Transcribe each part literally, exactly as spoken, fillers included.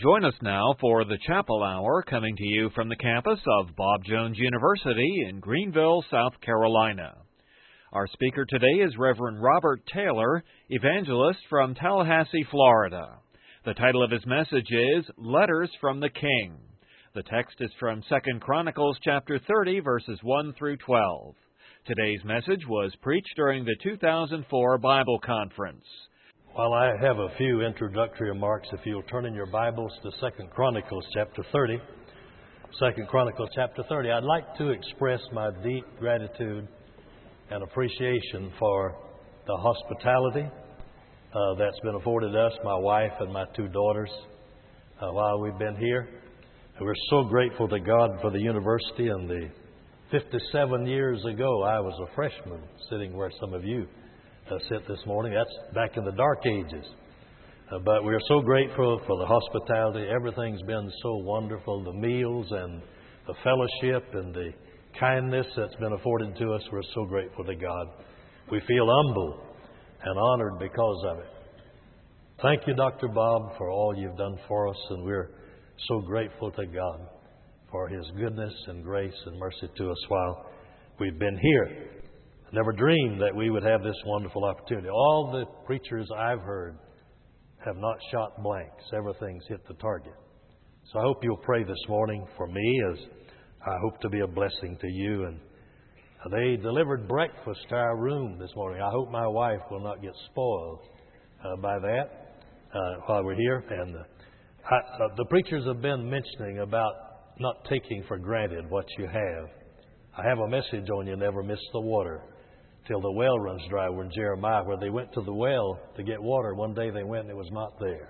Join us now for the Chapel Hour, coming to you from the campus of Bob Jones University in Greenville, South Carolina. Our speaker today is Reverend Robert Taylor, evangelist from Tallahassee, Florida. The title of his message is Letters from the King. The text is from Second Chronicles chapter thirty, verses one through twelve. Today's message was preached during the two thousand four Bible Conference. Well, I have a few introductory remarks. If you'll turn in your Bibles to Second Chronicles chapter thirty. Second Chronicles chapter thirty. I'd like to express my deep gratitude and appreciation for the hospitality uh, that's been afforded us, my wife and my two daughters, uh, while we've been here. And we're so grateful to God for the university. And the fifty-seven years ago, I was a freshman sitting where some of you Uh, sit this morning. That's back in the dark ages. Uh, but we're so grateful for the hospitality. Everything's been so wonderful. The meals and the fellowship and the kindness that's been afforded to us. We're so grateful to God. We feel humble and honored because of it. Thank you, Doctor Bob, for all you've done for us. And we're so grateful to God for His goodness and grace and mercy to us while we've been here. Never dreamed that we would have this wonderful opportunity. All the preachers I've heard have not shot blanks. Everything's hit the target. So I hope you'll pray this morning for me, as I hope to be a blessing to you. And they delivered breakfast to our room this morning. I hope my wife will not get spoiled uh, by that uh, while we're here. And uh, I, uh, the preachers have been mentioning about not taking for granted what you have. I have a message on you: never miss the water till the well runs dry. We're in Jeremiah, where they went to the well to get water. One day they went and it was not there.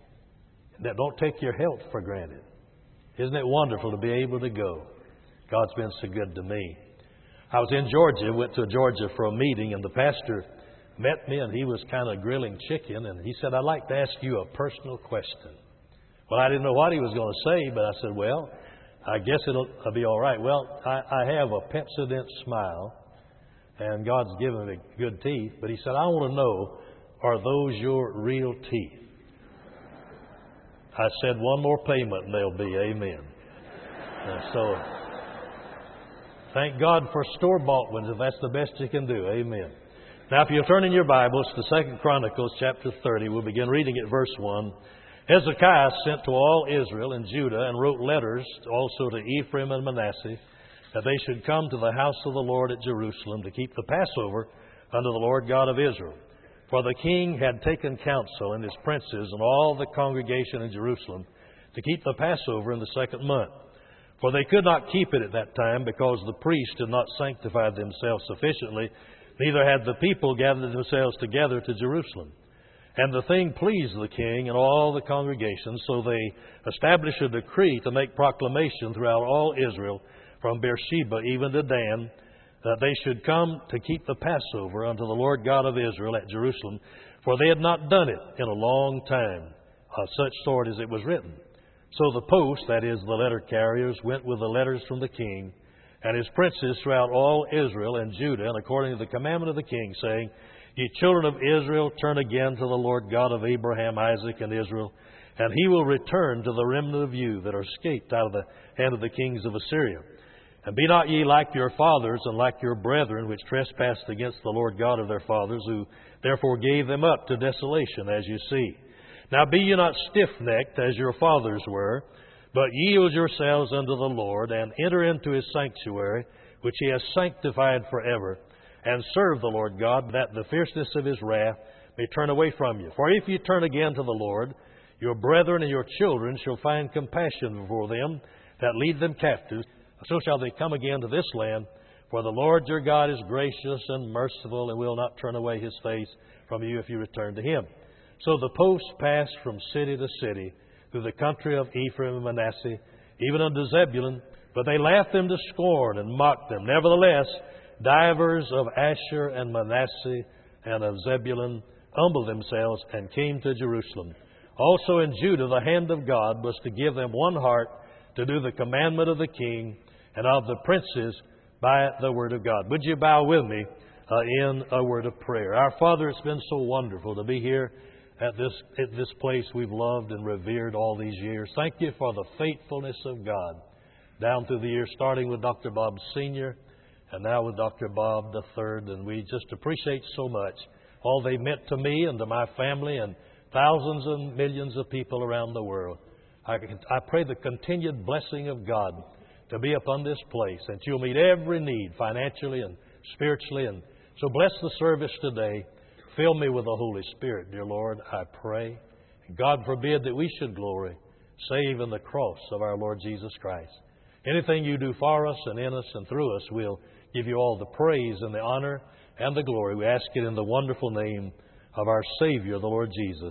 That don't take your health for granted. Isn't it wonderful to be able to go? God's been so good to me. I was in Georgia, went to Georgia for a meeting, and the pastor met me, and he was kind of grilling chicken, and he said, "I'd like to ask you a personal question." Well, I didn't know what he was going to say, but I said, well, I guess it'll be all right. Well, I, I have a Pepsodent smile, and God's given me good teeth. But he said, "I want to know, are those your real teeth?" I said, "One more payment and they'll be." Amen. And so, thank God for store-bought ones, if that's the best you can do. Amen. Now, if you'll turn in your Bibles to Second Chronicles chapter thirty, we'll begin reading at verse one. Hezekiah sent to all Israel and Judah and wrote letters also to Ephraim and Manasseh, that they should come to the house of the Lord at Jerusalem to keep the Passover unto the Lord God of Israel. For the king had taken counsel, and his princes and all the congregation in Jerusalem, to keep the Passover in the second month. For they could not keep it at that time, because the priests had not sanctified themselves sufficiently, neither had the people gathered themselves together to Jerusalem. And the thing pleased the king and all the congregation, so they established a decree to make proclamation throughout all Israel, from Beersheba even to Dan, that they should come to keep the Passover unto the Lord God of Israel at Jerusalem, for they had not done it in a long time, of such sort as it was written. So the post, that is, the letter carriers, went with the letters from the king and his princes throughout all Israel and Judah, and according to the commandment of the king, saying, Ye children of Israel, turn again to the Lord God of Abraham, Isaac, and Israel, and He will return to the remnant of you that are escaped out of the hand of the kings of Assyria. And be not ye like your fathers and like your brethren, which trespassed against the Lord God of their fathers, who therefore gave them up to desolation, as you see. Now be ye not stiff-necked, as your fathers were, but yield yourselves unto the Lord, and enter into His sanctuary, which He has sanctified forever, and serve the Lord God, that the fierceness of His wrath may turn away from you. For if ye turn again to the Lord, your brethren and your children shall find compassion before them that lead them captives. So shall they come again to this land, for the Lord your God is gracious and merciful, and will not turn away His face from you if you return to Him. So the post passed from city to city, through the country of Ephraim and Manasseh, even unto Zebulun, but they laughed them to scorn and mocked them. Nevertheless, divers of Asher and Manasseh and of Zebulun humbled themselves and came to Jerusalem. Also in Judah the hand of God was to give them one heart to do the commandment of the king and of the princes by the word of God. Would you bow with me uh, in a word of prayer? Our Father, it's been so wonderful to be here at this, at this place we've loved and revered all these years. Thank you for the faithfulness of God down through the years, starting with Doctor Bob Senior and now with Doctor Bob the Third. And we just appreciate so much all they meant to me and to my family and thousands and millions of people around the world. I, I pray the continued blessing of God to be upon this place, and that you'll meet every need financially and spiritually. And so bless the service today. Fill me with the Holy Spirit, dear Lord, I pray. God forbid that we should glory save in the cross of our Lord Jesus Christ. Anything you do for us and in us and through us, we'll give you all the praise and the honor and the glory. We ask it in the wonderful name of our Savior, the Lord Jesus.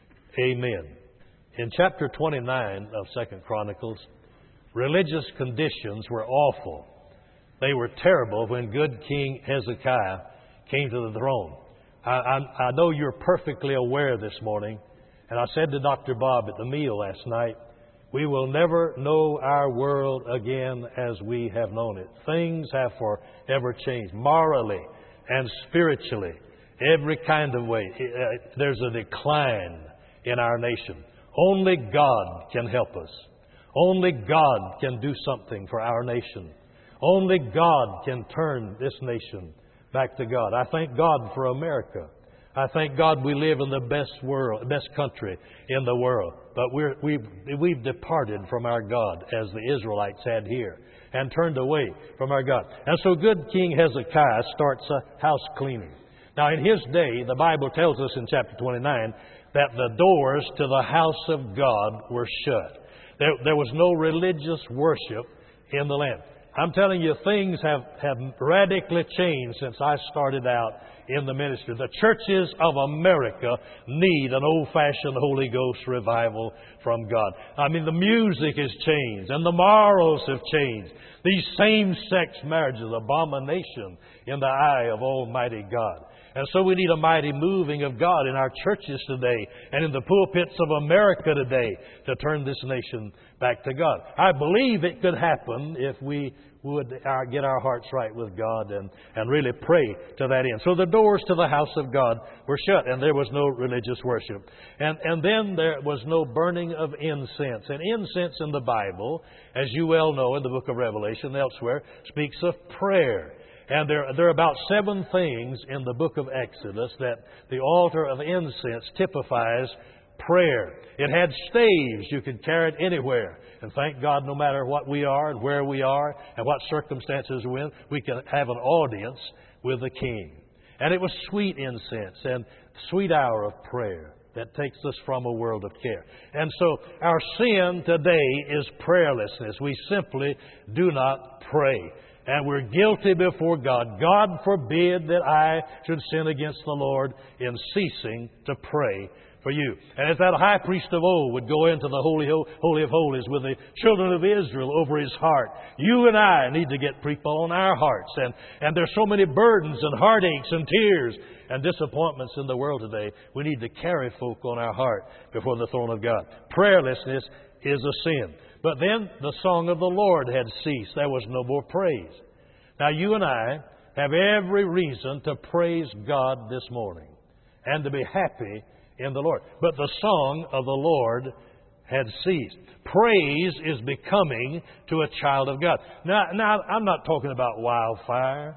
Amen. In chapter twenty-nine of Second Chronicles, religious conditions were awful. They were terrible when good King Hezekiah came to the throne. I, I, I know you're perfectly aware this morning, and I said to Doctor Bob at the meal last night, we will never know our world again as we have known it. Things have forever changed, morally and spiritually, every kind of way. There's a decline in our nation. Only God can help us. Only God can do something for our nation. Only God can turn this nation back to God. I thank God for America. I thank God we live in the best world, best country in the world. But we're, we've, we've departed from our God, as the Israelites had here, and turned away from our God. And so good King Hezekiah starts a house cleaning. Now in his day, the Bible tells us in chapter twenty-nine that the doors to the house of God were shut. There, there was no religious worship in the land. I'm telling you, things have, have radically changed since I started out in the ministry. The churches of America need an old-fashioned Holy Ghost revival from God. I mean, the music has changed and the morals have changed. These same-sex marriages, abomination in the eye of Almighty God. And so we need a mighty moving of God in our churches today and in the pulpits of America today to turn this nation back to God. I believe it could happen if we would our, get our hearts right with God and, and really pray to that end. So the doors to the house of God were shut and there was no religious worship. And, and then there was no burning of incense. And incense in the Bible, as you well know in the book of Revelation and elsewhere, speaks of prayer. And there, there are about seven things in the book of Exodus that the altar of incense typifies prayer. It had staves. You could carry it anywhere. And thank God, no matter what we are and where we are and what circumstances we're in, we can have an audience with the King. And it was sweet incense and sweet hour of prayer that takes us from a world of care. And so our sin today is prayerlessness. We simply do not pray. And we're guilty before God. God forbid that I should sin against the Lord in ceasing to pray for you. And as that high priest of old would go into the Holy, Holy of Holies with the children of Israel over his heart, you and I need to get people on our hearts. And, and there's so many burdens and heartaches and tears and disappointments in the world today. We need to carry folk on our heart before the throne of God. Prayerlessness is a sin. But then the song of the Lord had ceased. There was no more praise. Now you and I have every reason to praise God this morning and to be happy in the Lord. But the song of the Lord had ceased. Praise is becoming to a child of God. Now, now I'm not talking about wildfire.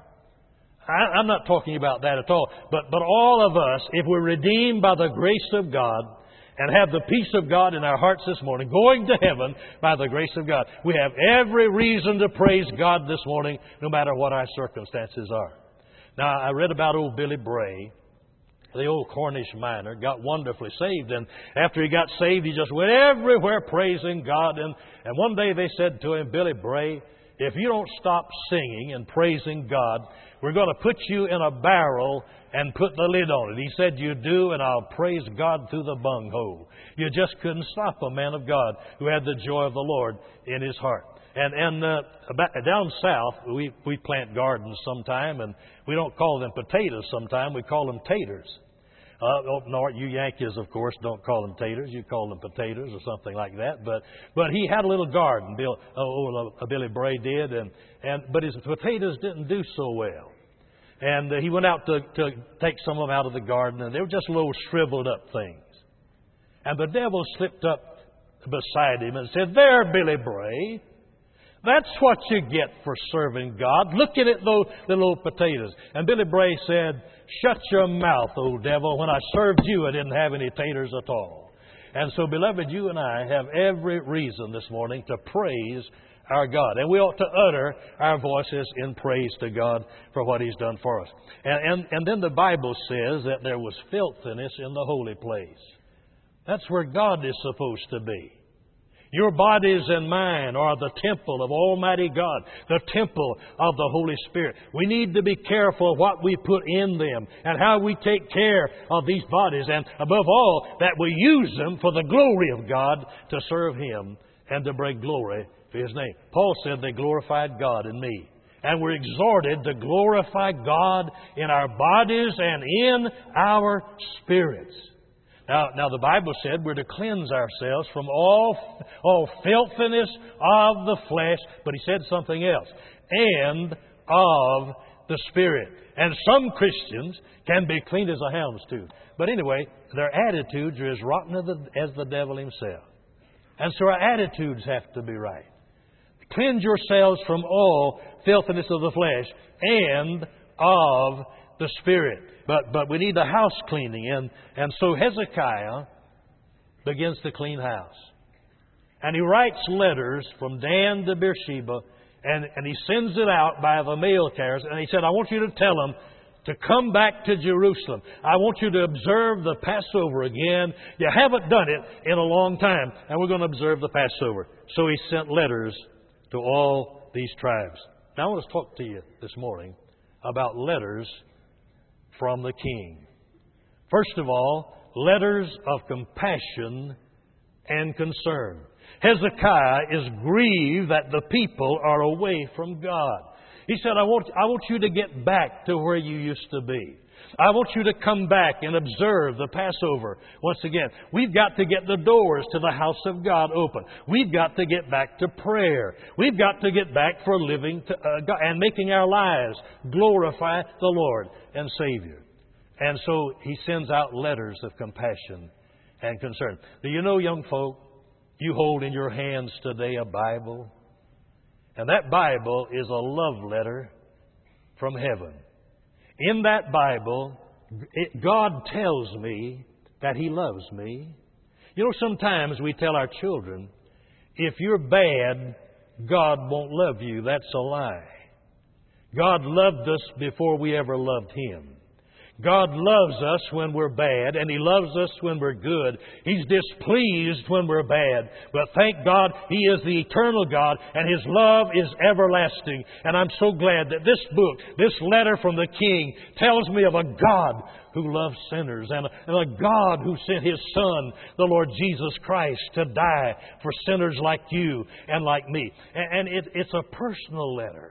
I, I'm not talking about that at all. But, but all of us, if we're redeemed by the grace of God, and have the peace of God in our hearts this morning, going to heaven by the grace of God, we have every reason to praise God this morning, no matter what our circumstances are. Now, I read about old Billy Bray, the old Cornish miner, got wonderfully saved. And after he got saved, he just went everywhere praising God. And, and one day they said to him, Billy Bray, if you don't stop singing and praising God, we're going to put you in a barrel and put the lid on it. He said, you do, and I'll praise God through the bunghole. You just couldn't stop a man of God who had the joy of the Lord in his heart. And, and uh, down south, we, we plant gardens sometime, and we don't call them potatoes sometime. We call them taters. Uh, up north, you Yankees, of course, don't call them taters. You call them potatoes or something like that. But but he had a little garden, Bill, oh, uh, Billy Bray did, and, and but his potatoes didn't do so well. And uh, he went out to, to take some of them out of the garden, and they were just little shriveled up things. And the devil slipped up beside him and said, "There, Billy Bray, that's what you get for serving God. Look at it, those little old potatoes." And Billy Bray said, "Shut your mouth, old devil. When I served you, I didn't have any taters at all." And so, beloved, you and I have every reason this morning to praise our God. And we ought to utter our voices in praise to God for what He's done for us. And, and, and then the Bible says that there was filthiness in the holy place. That's where God is supposed to be. Your bodies and mine are the temple of Almighty God, the temple of the Holy Spirit. We need to be careful what we put in them and how we take care of these bodies. And above all, that we use them for the glory of God to serve Him and to bring glory to His name. Paul said they glorified God in me. And we're exhorted to glorify God in our bodies and in our spirits. Now, now the Bible said we're to cleanse ourselves from all, all filthiness of the flesh, but He said something else, and of the Spirit. And some Christians can be clean as a hound's tooth. But anyway, their attitudes are as rotten as the, as the devil himself. And so our attitudes have to be right. Cleanse yourselves from all filthiness of the flesh and of the Spirit. But but we need the house cleaning. And, and so Hezekiah begins to clean house. And he writes letters from Dan to Beersheba, and, and he sends it out by the mail carriers. And he said, "I want you to tell them to come back to Jerusalem. I want you to observe the Passover again. You haven't done it in a long time, and we're going to observe the Passover." So he sent letters to all these tribes. Now I want to talk to you this morning about letters from the king. First of all, letters of compassion and concern. Hezekiah is grieved that the people are away from God. He said, I want, I want you to get back to where you used to be. I want you to come back and observe the Passover once again. We've got to get the doors to the house of God open. We've got to get back to prayer. We've got to get back for living to, uh, God, and making our lives glorify the Lord and Savior. And so he sends out letters of compassion and concern. Do you know, young folk, you hold in your hands today a Bible? And that Bible is a love letter from heaven. In that Bible, it, God tells me that He loves me. You know, sometimes we tell our children, if you're bad, God won't love you. That's a lie. God loved us before we ever loved Him. God loves us when we're bad, and He loves us when we're good. He's displeased when we're bad. But thank God, He is the eternal God, and His love is everlasting. And I'm so glad that this book, this letter from the King, tells me of a God who loves sinners, and a, and a God who sent His Son, the Lord Jesus Christ, to die for sinners like you and like me. And, and it, it's a personal letter.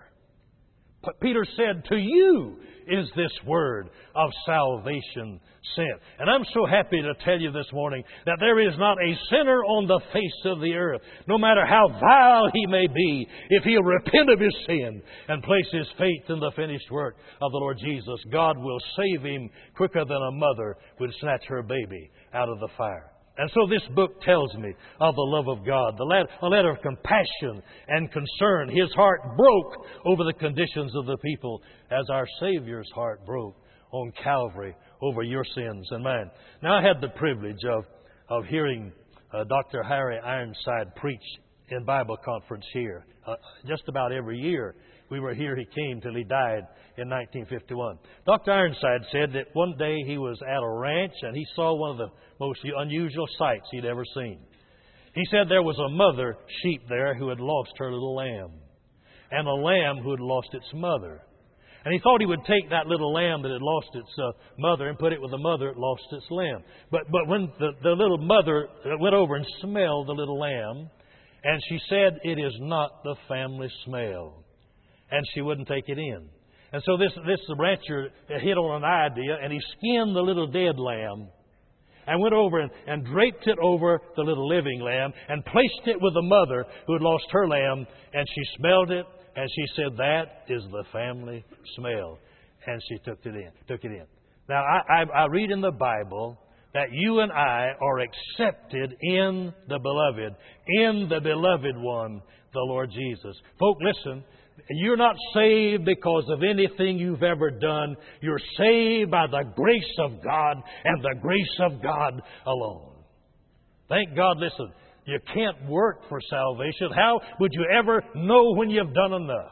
Peter said, to you is this word of salvation sent. And I'm so happy to tell you this morning that there is not a sinner on the face of the earth, no matter how vile he may be, if he'll repent of his sin and place his faith in the finished work of the Lord Jesus, God will save him quicker than a mother would snatch her baby out of the fire. And so this book tells me of the love of God, the letter, a letter of compassion and concern. His heart broke over the conditions of the people as our Savior's heart broke on Calvary over your sins and mine. Now, I had the privilege of, of hearing uh, Doctor Harry Ironside preach in Bible conference here. Uh, just about every year we were here, he came till he died in nineteen fifty-one. Doctor Ironside said that one day he was at a ranch and he saw one of the most unusual sights he'd ever seen. He said there was a mother sheep there who had lost her little lamb, and a lamb who had lost its mother. And he thought he would take that little lamb that had lost its uh, mother and put it with the mother that lost its lamb. But but when the, the little mother went over and smelled the little lamb, and she said, it is not the family smell. And she wouldn't take it in. And so this, this rancher hit on an idea, and he skinned the little dead lamb and went over and, and draped it over the little living lamb and placed it with the mother who had lost her lamb. And she smelled it, and she said, that is the family smell. And she took it in. Took it in. Now, I, I, I read in the Bible that you and I are accepted in the Beloved, in the Beloved One, the Lord Jesus. Folk, listen. You're not saved because of anything you've ever done. You're saved by the grace of God and the grace of God alone. Thank God, listen, you can't work for salvation. How would you ever know when you've done enough?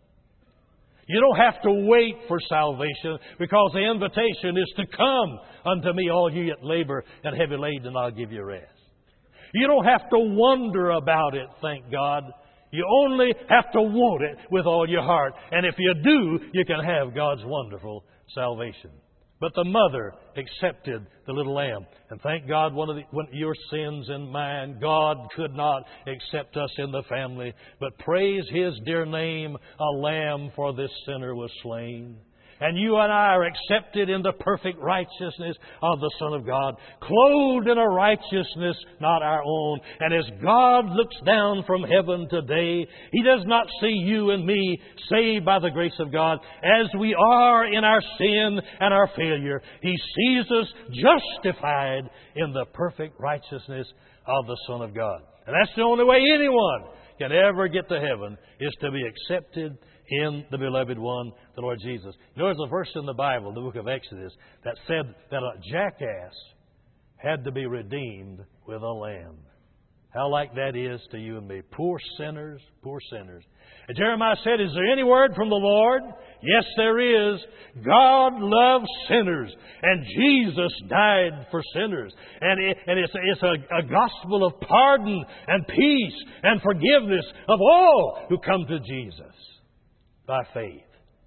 You don't have to wait for salvation, because the invitation is to come unto me, all you that labor and heavy laden, and I'll give you rest. You don't have to wonder about it, thank God. You only have to want it with all your heart. And if you do, you can have God's wonderful salvation. But the mother accepted the little lamb. And thank God, one of the, one, your sins and mine, God could not accept us in the family. But praise His dear name, a lamb for this sinner was slain. And you and I are accepted in the perfect righteousness of the Son of God, clothed in a righteousness not our own. And as God looks down from heaven today, He does not see you and me saved by the grace of God as we are in our sin and our failure. He sees us justified in the perfect righteousness of the Son of God. And that's the only way anyone can ever get to heaven, is to be accepted in the Beloved One, the Lord Jesus. You know, there's a verse in the Bible, the book of Exodus, that said that a jackass had to be redeemed with a lamb. How like that is to you and me. Poor sinners, poor sinners. And Jeremiah said, is there any word from the Lord? Yes, there is. God loves sinners, and Jesus died for sinners. And, it, and it's, it's a, a gospel of pardon and peace and forgiveness of all who come to Jesus by faith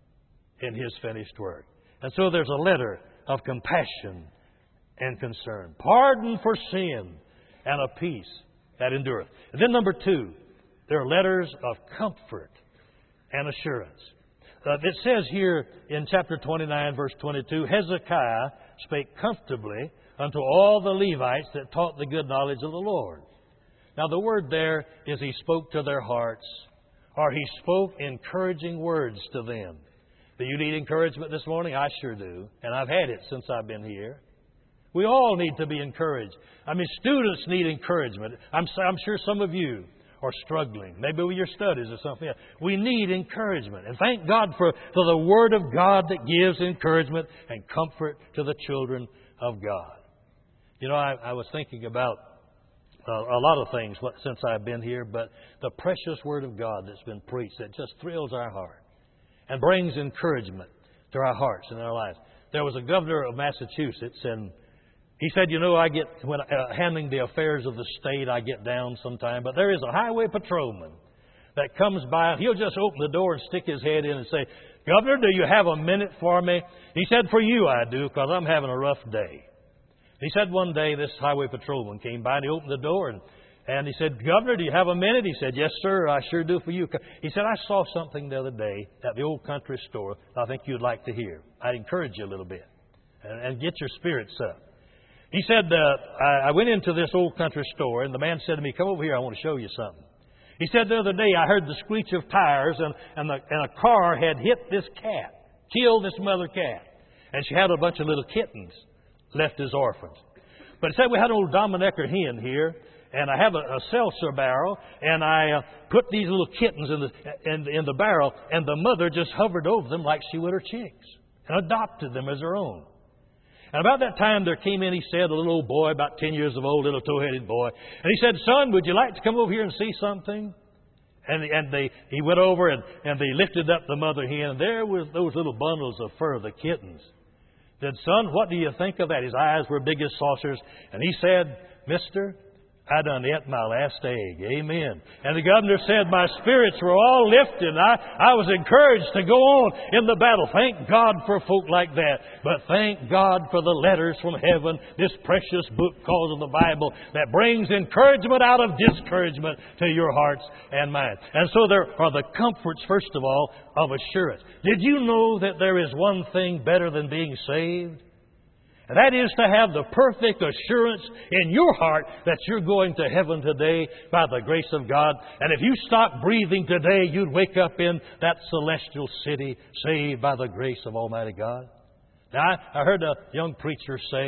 in His finished work. And so there's a letter of compassion and concern. Pardon for sin and a peace that endureth. And then number two, there are letters of comfort and assurance. Uh, it says here in chapter twenty-nine, verse twenty-two, Hezekiah spake comfortably unto all the Levites that taught the good knowledge of the Lord. Now the word there is he spoke to their hearts, or he spoke encouraging words to them. Do you need encouragement this morning? I sure do. And I've had it since I've been here. We all need to be encouraged. I mean, students need encouragement. I'm, I'm sure some of you are struggling, maybe with your studies or something else. We need encouragement. And thank God for, for the Word of God that gives encouragement and comfort to the children of God. You know, I, I was thinking about uh, a lot of things since I've been here, but the precious Word of God that's been preached that just thrills our heart and brings encouragement to our hearts and our lives. There was a governor of Massachusetts, and he said, you know, I get, when uh, handling the affairs of the state, I get down sometime. But there is a highway patrolman that comes by, and he'll just open the door and stick his head in and say, Governor, do you have a minute for me? He said, for you I do, because I'm having a rough day. He said one day this highway patrolman came by, and he opened the door, and, and he said, Governor, do you have a minute? He said, yes, sir, I sure do for you. He said, I saw something the other day at the old country store I think you'd like to hear. I'd encourage you a little bit and, and get your spirits up. He said, uh, I went into this old country store, and the man said to me, come over here, I want to show you something. He said, the other day I heard the screech of tires, and, and, the, and a car had hit this cat, killed this mother cat. And she had a bunch of little kittens left as orphans. But he said, we had an old Dominecker hen here, and I have a, a seltzer barrel, and I uh, put these little kittens in the, in, in the barrel, and the mother just hovered over them like she would her chicks, and adopted them as her own. And about that time there came in, he said, a little old boy, about ten years of old, little tow-headed boy. And he said, son, would you like to come over here and see something? And, and they, he went over and, and they lifted up the mother hen. And there was those little bundles of fur, the kittens. Said, son, what do you think of that? His eyes were big as saucers. And he said, mister, I done ate my last egg. Amen. And the governor said, my spirits were all lifted. I, I was encouraged to go on in the battle. Thank God for folk like that. But thank God for the letters from heaven, this precious book called the Bible, that brings encouragement out of discouragement to your hearts and minds. And so there are the comforts, first of all, of assurance. Did you know that there is one thing better than being saved? And that is to have the perfect assurance in your heart that you're going to heaven today by the grace of God. And if you stopped breathing today, you'd wake up in that celestial city saved by the grace of Almighty God. Now, I heard a young preacher say,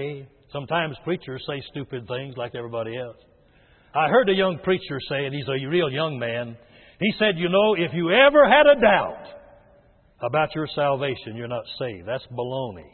Sometimes preachers say stupid things like everybody else. I heard a young preacher say, and he's a real young man, he said, you know, if you ever had a doubt about your salvation, you're not saved. That's baloney.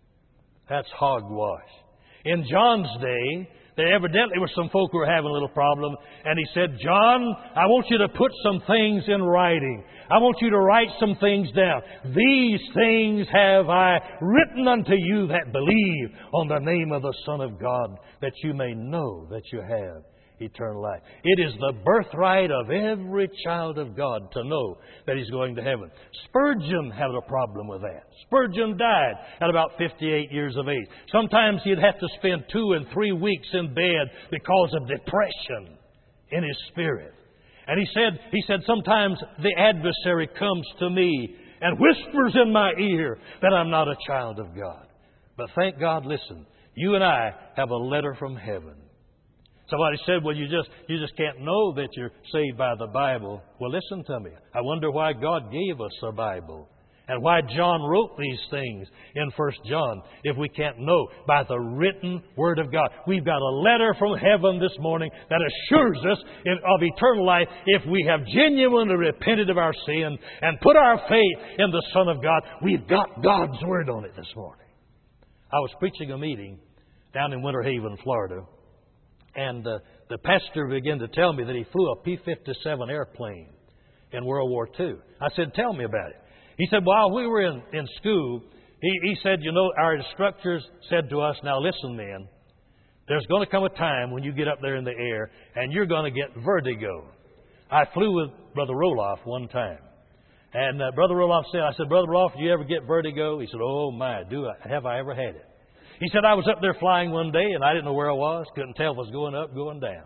That's hogwash. In John's day, there evidently were some folk who were having a little problem. And he said, John, I want you to put some things in writing. I want you to write some things down. These things have I written unto you that believe on the name of the Son of God, that you may know that you have eternal life. It is the birthright of every child of God to know that he's going to heaven. Spurgeon had a problem with that. Spurgeon died at about fifty-eight years of age. Sometimes he'd have to spend two and three weeks in bed because of depression in his spirit. And he said, he said, sometimes the adversary comes to me and whispers in my ear that I'm not a child of God. But thank God, listen, you and I have a letter from heaven. Somebody said, well, you just you just can't know that you're saved by the Bible. Well, listen to me. I wonder why God gave us a Bible and why John wrote these things in First John if we can't know by the written Word of God. We've got a letter from heaven this morning that assures us of eternal life if we have genuinely repented of our sin and put our faith in the Son of God. We've got God's Word on it this morning. I was preaching a meeting down in Winter Haven, Florida. And uh, the pastor began to tell me that he flew a P fifty-seven airplane in World War Two. I said, tell me about it. He said, while we were in, in school, he, he said, you know, our instructors said to us, now listen, men, there's going to come a time when you get up there in the air and you're going to get vertigo. I flew with Brother Roloff one time. And uh, Brother Roloff said, I said, Brother Roloff, do you ever get vertigo? He said, oh my, do I, have I ever had it? He said, I was up there flying one day, and I didn't know where I was. Couldn't tell if I was going up, going down.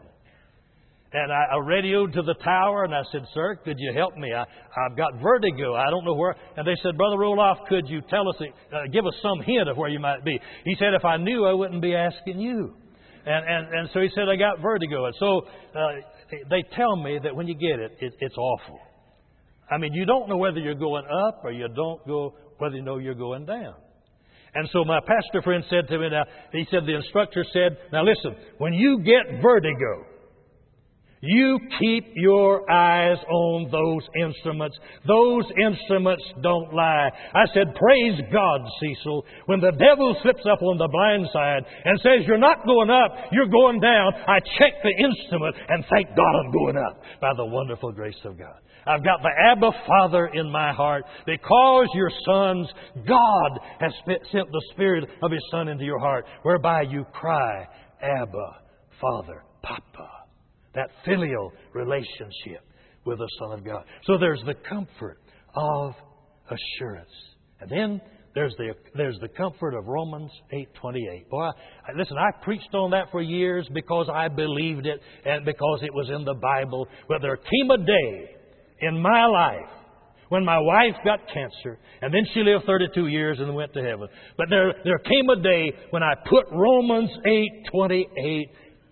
And I, I radioed to the tower, and I said, sir, could you help me? I, I've got vertigo. I don't know where. And they said, Brother Roloff, could you tell us, uh, give us some hint of where you might be? He said, if I knew, I wouldn't be asking you. And and, and so he said, I got vertigo. And so uh, they tell me that when you get it, it, it's awful. I mean, you don't know whether you're going up or you don't go, whether you know you're going down. And so my pastor friend said to me, now, he said, the instructor said, now listen, when you get vertigo, you keep your eyes on those instruments. Those instruments don't lie. I said, praise God, Cecil. When the devil slips up on the blind side and says, you're not going up, you're going down, I check the instrument and thank God I'm going up by the wonderful grace of God. I've got the Abba Father in my heart because your sons, God has sent the Spirit of His Son into your heart, whereby you cry, Abba, Father, Papa. That filial relationship with the Son of God. So there's the comfort of assurance. And then there's the there's the comfort of Romans eight twenty-eight. Boy, I, listen, I preached on that for years because I believed it and because it was in the Bible. But there came a day in my life when my wife got cancer, and then she lived thirty-two years and went to heaven. But there there came a day when I put Romans eight twenty-eight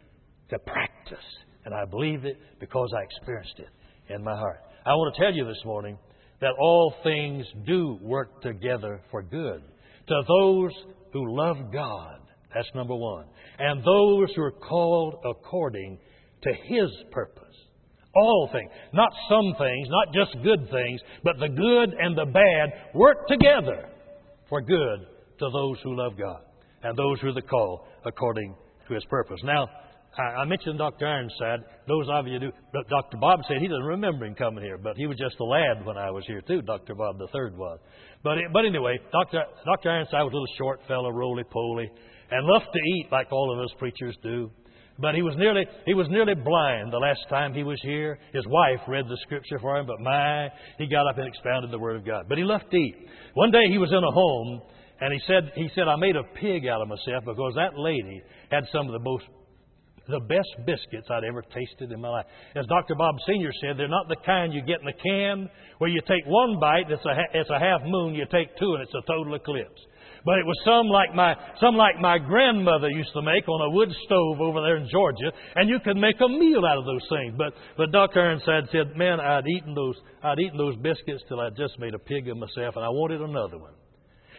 to practice. And I believed it because I experienced it in my heart. I want to tell you this morning that all things do work together for good to those who love God. That's number one. And those who are called according to His purpose. All things. Not some things, not just good things, but the good and the bad work together for good to those who love God and those who are the called according to His purpose. Now, I mentioned Doctor Ironside. Those of you do. Doctor Bob said he doesn't remember him coming here, but he was just a lad when I was here too. Doctor Bob the third was. But but anyway, Doctor Doctor Ironside was a little short fellow, roly-poly, and loved to eat like all of us preachers do. But he was nearly he was nearly blind the last time he was here. His wife read the Scripture for him, but my, he got up and expounded the Word of God. But he loved to eat. One day he was in a home, and he said he said I made a pig out of myself because that lady had some of the most the best biscuits I'd ever tasted in my life. As Doctor Bob Senior said, they're not the kind you get in a can where you take one bite, it's a, it's a half moon, you take two and it's a total eclipse. But it was some like my some like my grandmother used to make on a wood stove over there in Georgia, and you could make a meal out of those things. But but Doctor Ironside said, man, I'd eaten those I'd eaten those biscuits till I just made a pig of myself, and I wanted another one.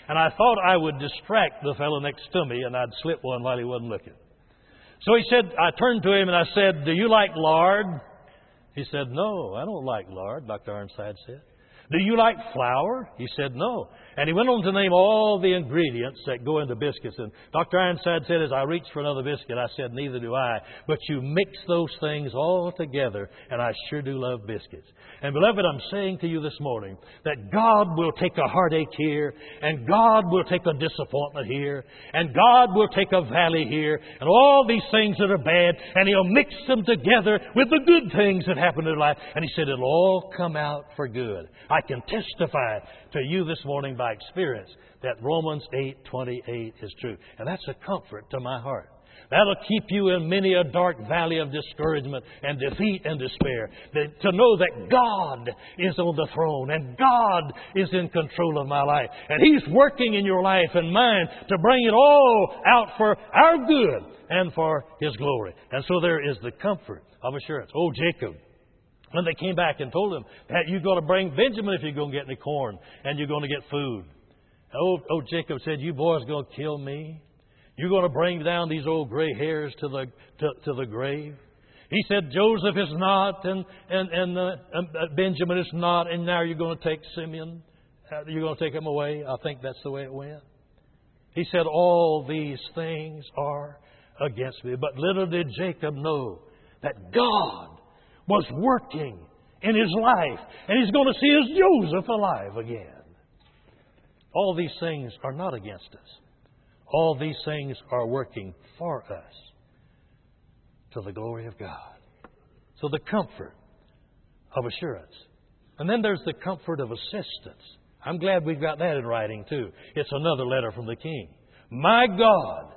And I thought I would distract the fellow next to me, and I'd slip one while he wasn't looking. So he said, I turned to him and I said, do you like lard? He said, no, I don't like lard, Doctor Ironside said. Do you like flour? He said, no. And he went on to name all the ingredients that go into biscuits. And Doctor Ironside said, as I reached for another biscuit, I said, neither do I. But you mix those things all together, and I sure do love biscuits. And beloved, I'm saying to you this morning that God will take a heartache here, and God will take a disappointment here, and God will take a valley here, and all these things that are bad, and He'll mix them together with the good things that happen in life. And He said, it'll all come out for good. I can testify to you this morning by experience that Romans eight twenty-eight is true. And that's a comfort to my heart. That'll keep you in many a dark valley of discouragement and defeat and despair. That, to know that God is on the throne and God is in control of my life. And He's working in your life and mine to bring it all out for our good and for His glory. And so there is the comfort of assurance. Oh, Jacob, when they came back and told him that you're going to bring Benjamin if you're going to get any corn and you're going to get food. Oh, oh Jacob said, you boys are going to kill me? You're going to bring down these old gray hairs to the to, to the grave? He said, Joseph is not, and and and uh, uh, Benjamin is not, and now you're going to take Simeon. Uh, you're going to take him away. I think that's the way it went. He said, all these things are against me. But little did Jacob know that God was working in his life, and he's going to see his Joseph alive again. All these things are not against us. All these things are working for us to the glory of God. So the comfort of assurance. And then there's the comfort of assistance. I'm glad we've got that in writing too. It's another letter from the King. My God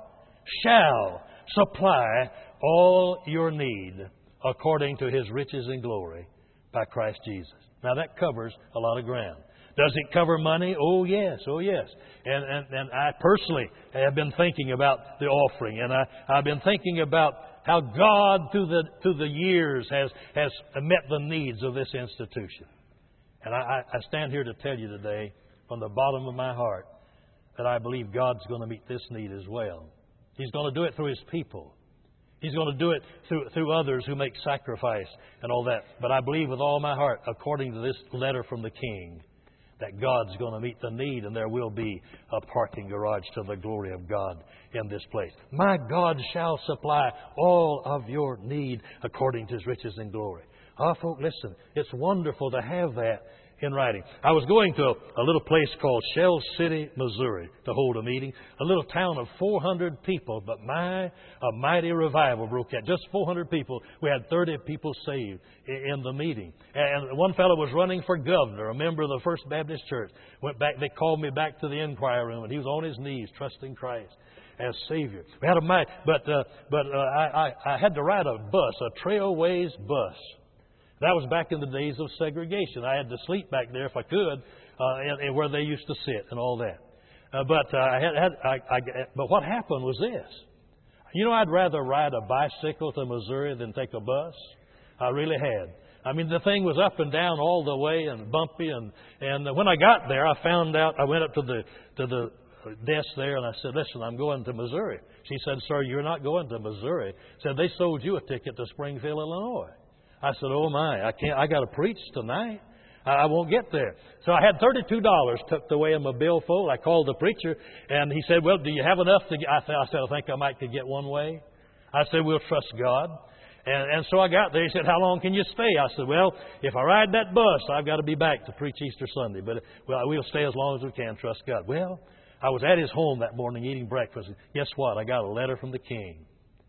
shall supply all your need according to His riches and glory by Christ Jesus. Now that covers a lot of ground. Does it cover money? Oh yes, oh yes. And and, and I personally have been thinking about the offering, and I, I've been thinking about how God through the through the years has, has met the needs of this institution. And I, I stand here to tell you today, from the bottom of my heart, that I believe God's going to meet this need as well. He's going to do it through His people. He's going to do it through, through others who make sacrifice and all that. But I believe with all my heart, according to this letter from the King, that God's going to meet the need, and there will be a parking garage to the glory of God in this place. My God shall supply all of your need according to His riches and glory. Ah, folks, listen, it's wonderful to have that in writing. I was going to a, a little place called Shell City, Missouri, to hold a meeting. A little town of four hundred people, but my, a mighty revival broke out. Just four hundred people. We had thirty people saved in, in the meeting. And one fellow was running for governor, a member of the First Baptist Church. Went back. They called me back to the inquiry room, and he was on his knees trusting Christ as Savior. We had a mighty, but uh, but uh, I, I I had to ride a bus, a Trailways bus. That was back in the days of segregation. I had to sleep back there if I could, uh, and, and where they used to sit and all that. Uh, but uh, I had, had I, I, but what happened was this. You know, I'd rather ride a bicycle to Missouri than take a bus. I really had. I mean, the thing was up and down all the way and bumpy. And and when I got there, I found out. I went up to the to the desk there and I said, "Listen, I'm going to Missouri." She said, "Sir, you're not going to Missouri." Said they sold you a ticket to Springfield, Illinois. I said, "Oh my, I can't. I got to preach tonight. I won't get there." So I had thirty-two dollars tucked away in my billfold. I called the preacher, and he said, "Well, do you have enough to get?" I said, "I said I think I might could get one way." I said, "We'll trust God." And, and so I got there. He said, "How long can you stay?" I said, "Well, if I ride that bus, I've got to be back to preach Easter Sunday. But well, we'll stay as long as we can. Trust God." Well, I was at his home that morning eating breakfast. And guess what? I got a letter from the King.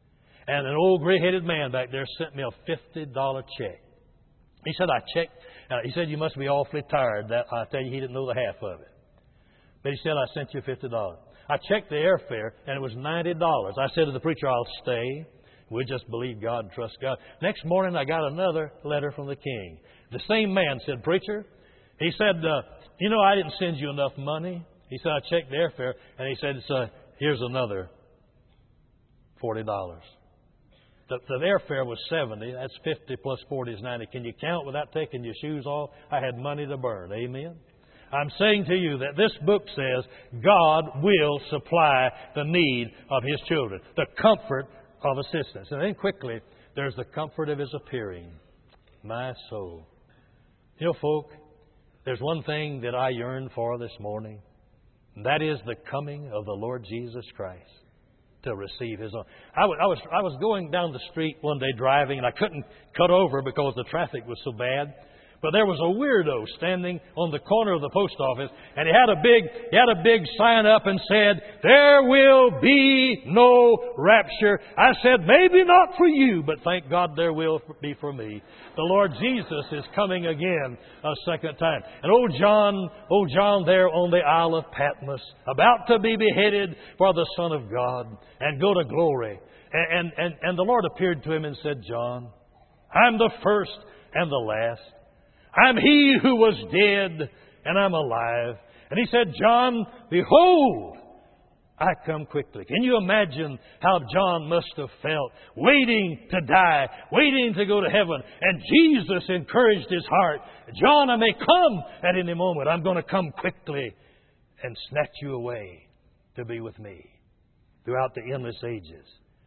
And an old gray-headed man back there sent me a fifty dollar check. He said, I checked. Uh, he said, "You must be awfully tired." That I tell you, he didn't know the half of it. But he said, "I sent you fifty dollars. I checked the airfare, and it was ninety dollars. I said to the preacher, "I'll stay. We just believe God and trust God." Next morning, I got another letter from the King. The same man said, "Preacher," he said, uh, "you know, I didn't send you enough money." He said, "I checked the airfare," and he said, uh, "Here's another forty dollars. The, the airfare was seventy. That's fifty plus forty is ninety. Can you count without taking your shoes off? I had money to burn. Amen. I'm saying to you that this book says God will supply the need of His children. The comfort of assistance. And then quickly, there's the comfort of His appearing. My soul. You know, folk, there's one thing that I yearn for this morning. And that is the coming of the Lord Jesus Christ to receive His own. I was, I was, I was going down the street one day driving, and I couldn't cut over because the traffic was so bad. But there was a weirdo standing on the corner of the post office, and he had a big, he had a big sign up and said, "There will be no rapture." I said, "Maybe not for you, but thank God there will be for me." The Lord Jesus is coming again a second time. And old John, old John there on the Isle of Patmos, about to be beheaded for the Son of God and go to glory. And, and, and the Lord appeared to him and said, "John, I'm the first and the last. I'm He who was dead, and I'm alive." And He said, "John, behold, I come quickly." Can you imagine how John must have felt, waiting to die, waiting to go to heaven? And Jesus encouraged his heart. "John, I may come at any moment. I'm going to come quickly and snatch you away to be with me throughout the endless ages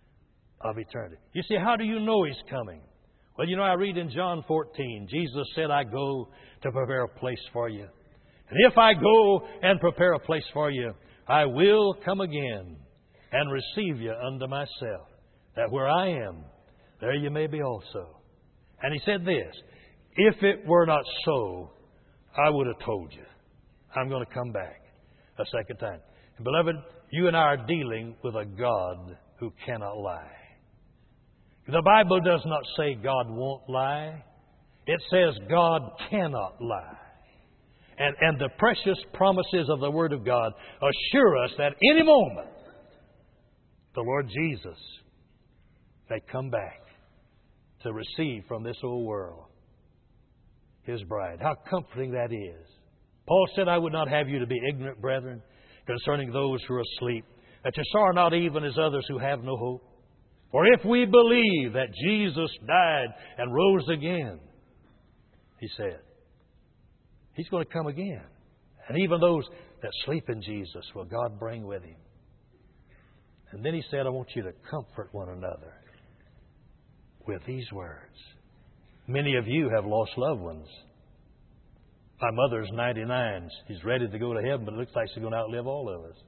of eternity." You see, how do you know He's coming? Well, you know, I read in John fourteen, Jesus said, "I go to prepare a place for you. And if I go and prepare a place for you, I will come again and receive you unto myself, that where I am, there you may be also." And He said this, "If it were not so, I would have told you. I'm going to come back a second time." And beloved, you and I are dealing with a God who cannot lie. The Bible does not say God won't lie. It says God cannot lie. And, and the precious promises of the Word of God assure us that any moment the Lord Jesus may come back to receive from this old world His bride. How comforting that is. Paul said, "I would not have you to be ignorant, brethren, concerning those who are asleep, that you sorrow not even as others who have no hope. For if we believe that Jesus died and rose again," He said, He's going to come again. "And even those that sleep in Jesus will God bring with Him." And then He said, "I want you to comfort one another with these words." Many of you have lost loved ones. My mother's ninety-nine. She's ready to go to heaven, but it looks like she's going to outlive all of us.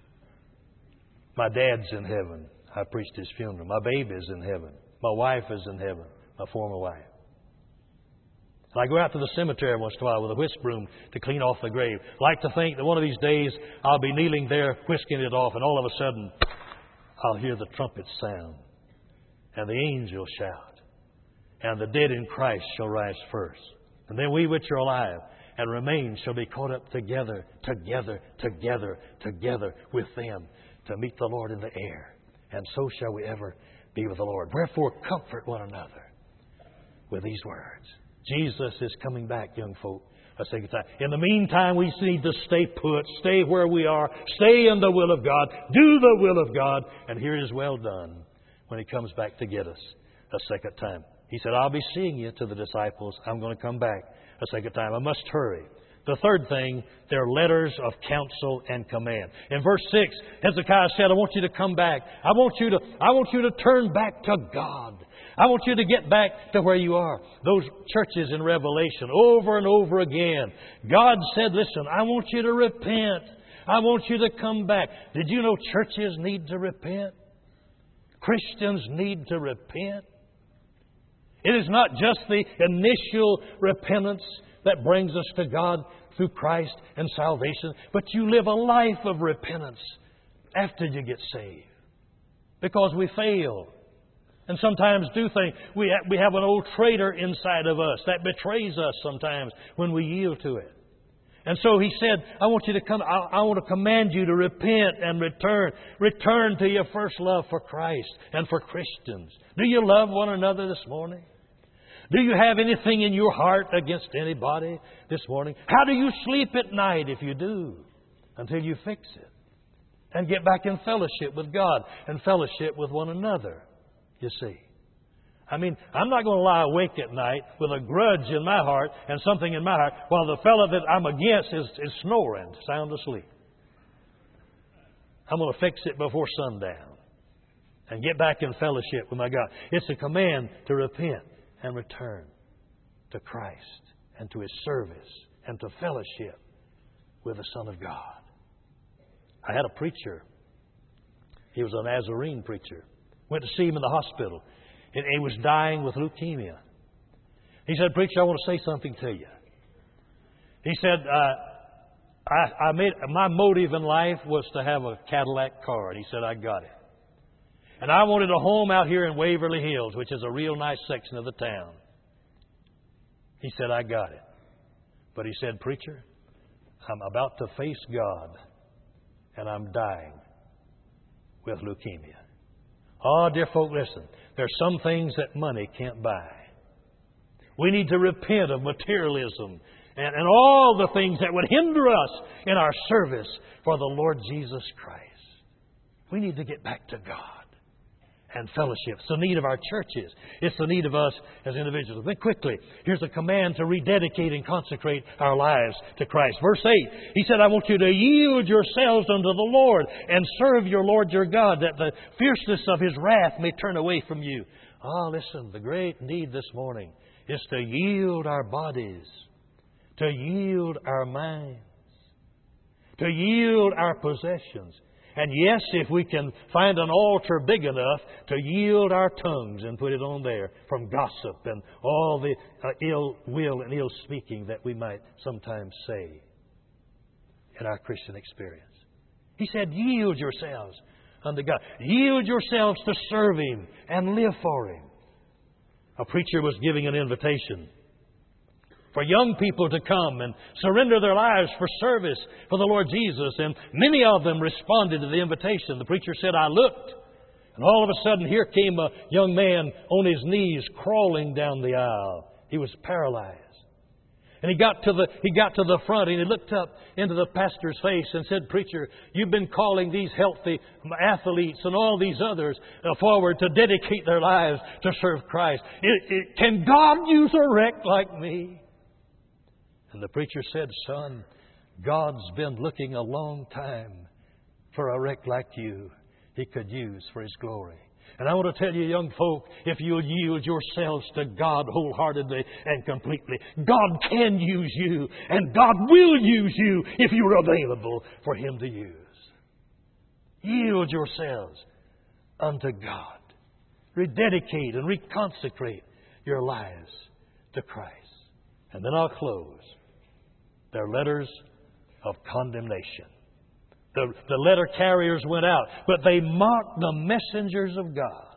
My dad's in heaven. I preached his funeral. My baby's in heaven. My wife is in heaven. My former wife. And I go out to the cemetery once in a while with a whisk broom to clean off the grave. I like to think that one of these days I'll be kneeling there whisking it off, and all of a sudden I'll hear the trumpet sound, and the angels shout, and the dead in Christ shall rise first. And then we which are alive and remain shall be caught up together, together, together, together with them to meet the Lord in the air. And so shall we ever be with the Lord. Wherefore, comfort one another with these words. Jesus is coming back, young folk, a second time. In the meantime, we need to stay put, stay where we are, stay in the will of God, do the will of God, and hear His well done when He comes back to get us a second time. He said, "I'll be seeing you," to the disciples. "I'm going to come back a second time. I must hurry." The third thing, they're letters of counsel and command. In verse six, Hezekiah said, "I want you to come back. I want you to, I want you to turn back to God. I want you to get back to where you are." Those churches in Revelation, over and over again, God said, "Listen, I want you to repent. I want you to come back." Did you know churches need to repent? Christians need to repent. It is not just the initial repentance that brings us to God through Christ and salvation, but you live a life of repentance after you get saved. Because we fail and sometimes do things. We have, we have an old traitor inside of us that betrays us sometimes when we yield to it. And so He said, "I want you to come, I, I want to command you to repent and return. Return to your first love for Christ and for Christians." Do you love one another this morning? Do you have anything in your heart against anybody this morning? How do you sleep at night if you do? Until you fix it. And get back in fellowship with God and fellowship with one another, you see. I mean, I'm not going to lie awake at night with a grudge in my heart and something in my heart while the fellow that I'm against is, is snoring, sound asleep. I'm going to fix it before sundown and get back in fellowship with my God. It's a command to repent and return to Christ and to His service and to fellowship with the Son of God. I had a preacher. He was a Nazarene preacher. Went to see him in the hospital. And he was dying with leukemia. He said, "Preacher, I want to say something to you." He said, uh, I, I made my motive in life was to have a Cadillac car. And he said, "I got it. And I wanted a home out here in Waverly Hills, which is a real nice section of the town." He said, "I got it." But he said, "Preacher, I'm about to face God, and I'm dying with leukemia." Oh, dear folk, listen. There's some things that money can't buy. We need to repent of materialism and, and all the things that would hinder us in our service for the Lord Jesus Christ. We need to get back to God and fellowship. It's the need of our churches. It's the need of us as individuals. Then quickly, here's a command to rededicate and consecrate our lives to Christ. Verse eight, He said, "I want you to yield yourselves unto the Lord and serve your Lord your God, that the fierceness of His wrath may turn away from you." Ah, listen, the great need this morning is to yield our bodies, to yield our minds, to yield our possessions. And yes, if we can find an altar big enough to yield our tongues and put it on there from gossip and all the uh, ill will and ill speaking that we might sometimes say in our Christian experience. He said, yield yourselves unto God. Yield yourselves to serve Him and live for Him. A preacher was giving an invitation for young people to come and surrender their lives for service for the Lord Jesus. And many of them responded to the invitation. The preacher said, "I looked, and all of a sudden here came a young man on his knees crawling down the aisle. He was paralyzed. And he got to the he got to the front and he looked up into the pastor's face and said, 'Preacher, you've been calling these healthy athletes and all these others forward to dedicate their lives to serve Christ. It, it, can God use a wreck like me?' And the preacher said, 'Son, God's been looking a long time for a wreck like you He could use for His glory.' And I want to tell you, young folk, if you'll yield yourselves to God wholeheartedly and completely, God can use you, and God will use you if you're available for Him to use. Yield yourselves unto God. Rededicate and reconsecrate your lives to Christ. And then I'll close. They're letters of condemnation. The, the letter carriers went out, but they mocked the messengers of God.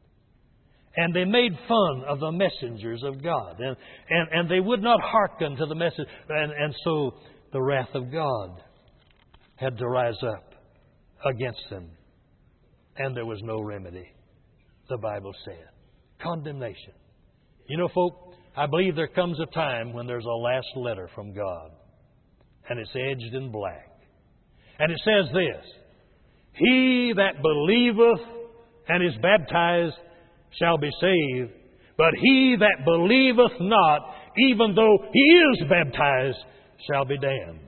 And they made fun of the messengers of God. And, and, and they would not hearken to the message. And, and so the wrath of God had to rise up against them. And there was no remedy, the Bible said. Condemnation. You know, folk, I believe there comes a time when there's a last letter from God. And it's edged in black. And it says this: "He that believeth and is baptized shall be saved, but he that believeth not, even though he is baptized, shall be damned."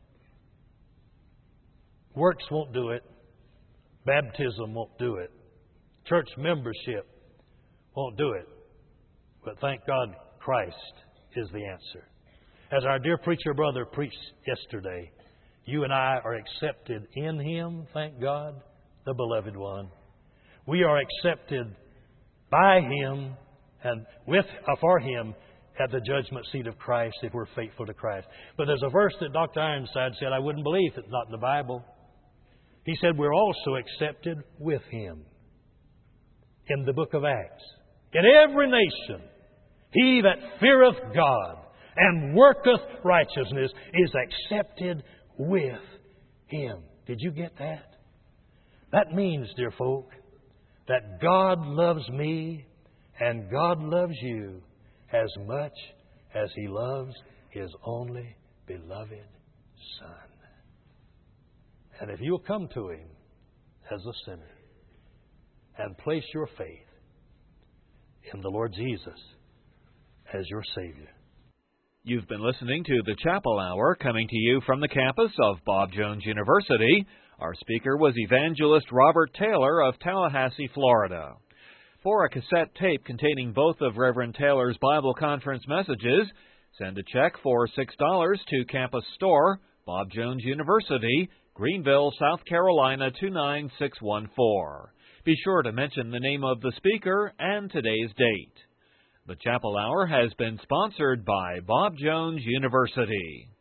Works won't do it. Baptism won't do it. Church membership won't do it. But thank God, Christ is the answer. As our dear preacher brother preached yesterday, you and I are accepted in Him, thank God, the beloved one. We are accepted by Him and with uh, for Him at the judgment seat of Christ if we're faithful to Christ. But there's a verse that Doctor Ironside said I wouldn't believe if it's not in the Bible. He said we're also accepted with Him in the book of Acts. In every nation, he that feareth God and worketh righteousness is accepted with Him. Did you get that? That means, dear folk, that God loves me and God loves you as much as He loves His only beloved Son. And if you'll come to Him as a sinner and place your faith, in the Lord Jesus as your Savior. You've been listening to the Chapel Hour, coming to you from the campus of Bob Jones University. Our speaker was evangelist Robert Taylor of Tallahassee, Florida. For a cassette tape containing both of Reverend Taylor's Bible Conference messages, send a check for six dollars to Campus Store, Bob Jones University, Greenville, South Carolina two nine six one four. Be sure to mention the name of the speaker and today's date. The Chapel Hour has been sponsored by Bob Jones University.